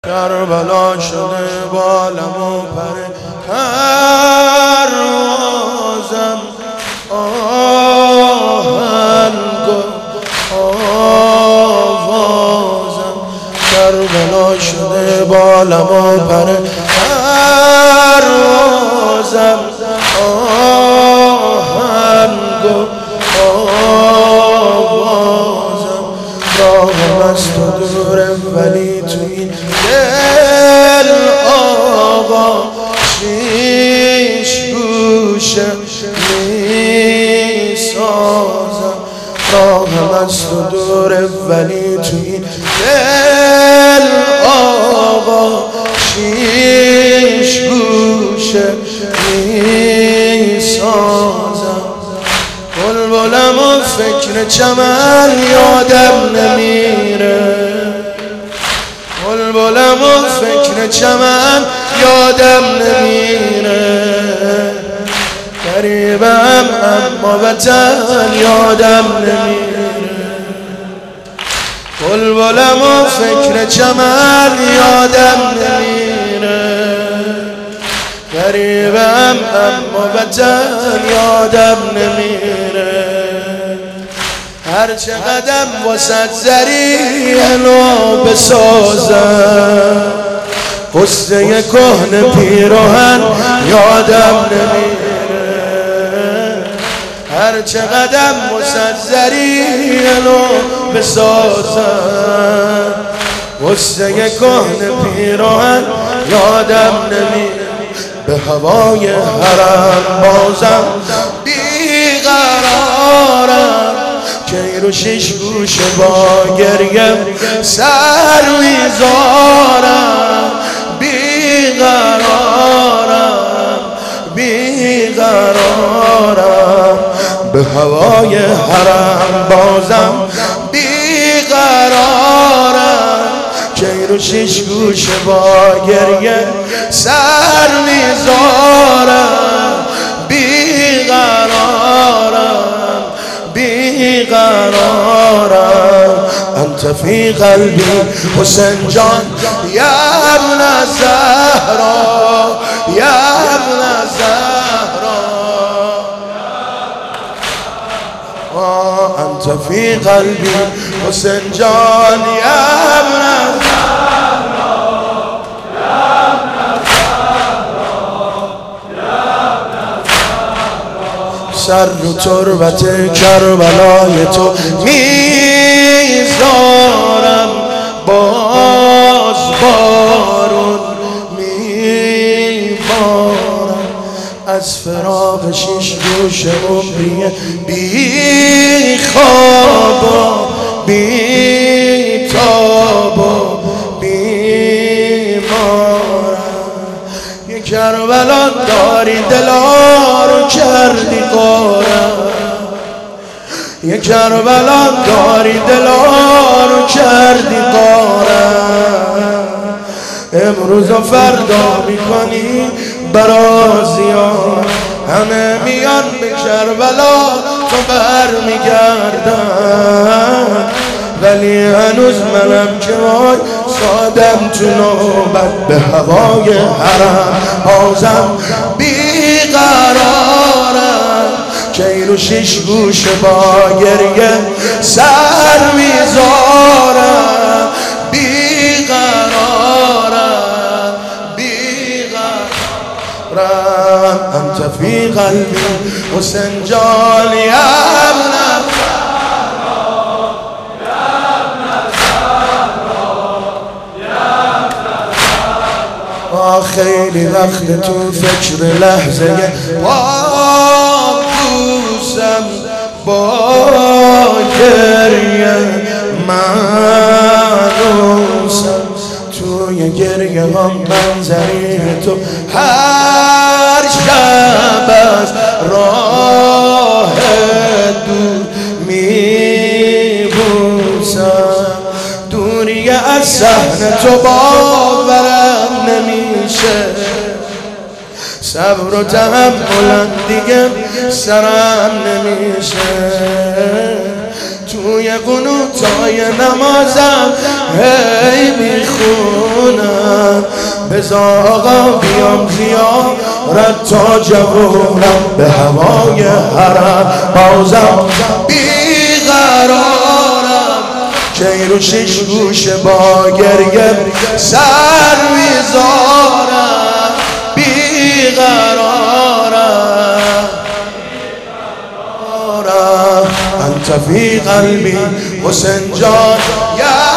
کربلا شده بالم و پر پروازم آهنگ و آوازم کربلا شده بالم و پر پروازم آهنگ و آوازم راهم از تو دوره ولی تو این دل آقا شیش گوشه می سازم راهم از تو دوره ولی تو این دل آقا شیش گوشه می سازم بلبلم و فکر چمن یادم نمیره بلبلم و فکر چمن یادم نمیره غریبم اما وطن یادم نمیره بلبلم و فکر چمن یادم نمیره غریبم اما وطن یادم نمیره هر چقدر واسد زریحنو بسازم قصه کهنه پیراهن یادم نمیره هر چقدر واسد زریحنو بسازم قصه کهنه پیراهن یادم نمیره به هوای حرم بازم بیقرارم که رو شش گوشه با گریم سر میذارم بیقرارم به هوای حرم بازم بیقرارم که رو شش گوشه با گریه سر میذارم بیقرارم انت فی قلبی حسین جان یا ابن زهرا یا ابن زهرا انت فی قلبی حسین جان یا ابن سر رو تربت کربلای تو میذارم باز بارون میبارم از فراق شیش گوش عمری بی خواب و بی تاب و بیمارم یه کربلا داری دلا رو کردی قارم یه کربلا داری دلا رو کردی قارم امروز و فردا میکنی برازیان همه میان به کربلا تو برمیگردن ولی هنوز منم که وای سادم تو نوبت به هوای حرم بازم بیقرارم که رو شش گوش با گریه سر میذارم بیقرارم انت فی قلبی حسین جان یا ابن خیلی وقت تو فکر لحظه پاکوسم با گریه منوسم توی گریه هم منظری تو هر شب از راه دور میبوسم دوری از صحنه تو باورم نمیشه صبر و تحملم دیگه سرم نمیشه توی قنوتای نمازم هی میخونم بذار آقا بیام زیارت تا جوونم به هوای حرم بازم بیقرارم که رو شش گوشه با گریه سر میذارم بیقرارم انت فی قلبی حسین جان